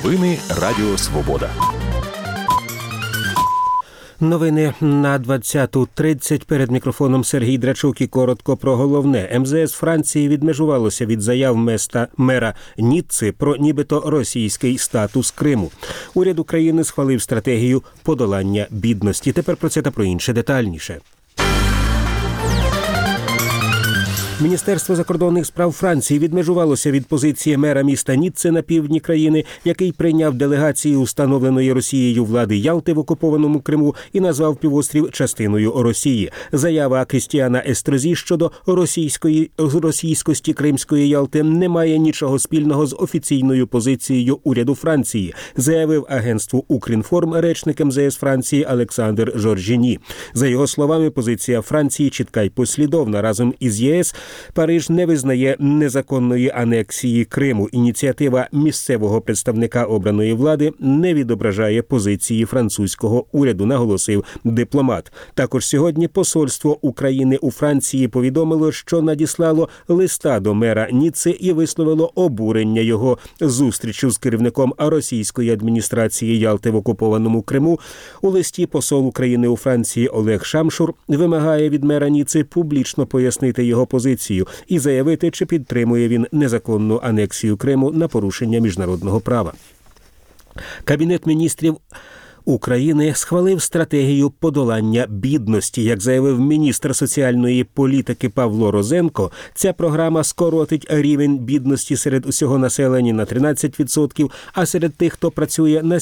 Новини Радіо Свобода. Новини на 20:30. Перед мікрофоном Сергій Драчук і коротко про головне. МЗС Франції відмежувалося від заяв мера Ніцци про нібито російський статус Криму. Уряд України схвалив стратегію подолання бідності. Тепер про це та про інше детальніше. Міністерство закордонних справ Франції відмежувалося від позиції мера міста Ніцце на півдні країни, який прийняв делегацію установленої Росією влади Ялти в окупованому Криму і назвав півострів частиною Росії. Заява Крістіана Естрозі щодо російськості Кримської Ялти не має нічого спільного з офіційною позицією уряду Франції, заявив агентству «Укрінформ» речник МЗС Франції Олександр Жоржіні. За його словами, позиція Франції чітка й послідовна. Разом із ЄС Париж не визнає незаконної анексії Криму. Ініціатива місцевого представника обраної влади не відображає позиції французького уряду, наголосив дипломат. Також сьогодні посольство України у Франції повідомило, що надіслало листа до мера Ніцци і висловило обурення його зустрічю з керівником російської адміністрації Ялти в окупованому Криму. У листі посол України у Франції Олег Шамшур вимагає від мера Ніцци публічно пояснити його позицію і заявити, чи підтримує він незаконну анексію Криму на порушення міжнародного права. Кабінет міністрів України схвалив стратегію подолання бідності. Як заявив міністр соціальної політики Павло Розенко, ця програма скоротить рівень бідності серед усього населення на 13%, а серед тих, хто працює, на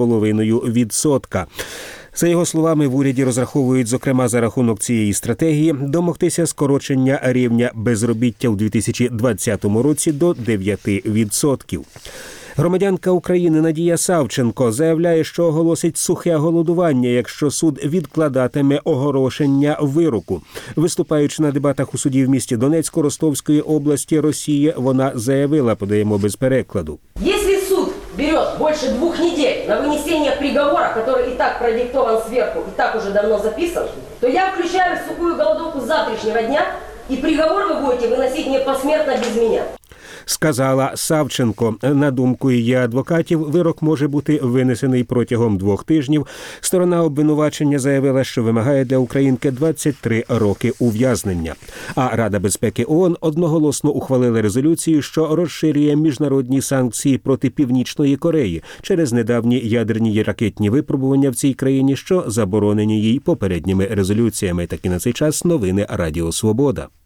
7,5%. За його словами, в уряді розраховують, зокрема, за рахунок цієї стратегії домогтися скорочення рівня безробіття у 2020 році до 9%. Громадянка України Надія Савченко заявляє, що оголосить сухе голодування, якщо суд відкладатиме оголошення вироку. Виступаючи на дебатах у суді в місті Донецьку Ростовської області Росії, вона заявила, подаємо без перекладу. Если суд берет больше 2 недель на вынесение приговора, который и так продиктован сверху, и так уже давно записан, то я включаю в сухую голодовку с завтрашнего дня, и приговор вы будете выносить не посмертно без меня. Сказала Савченко. На думку її адвокатів, вирок може бути винесений протягом 2 тижнів. Сторона обвинувачення заявила, що вимагає для українки 23 роки ув'язнення. А Рада безпеки ООН одноголосно ухвалила резолюцію, що розширює міжнародні санкції проти Північної Кореї через недавні ядерні і ракетні випробування в цій країні, що заборонені їй попередніми резолюціями. Такі на цей час новини Радіо Свобода.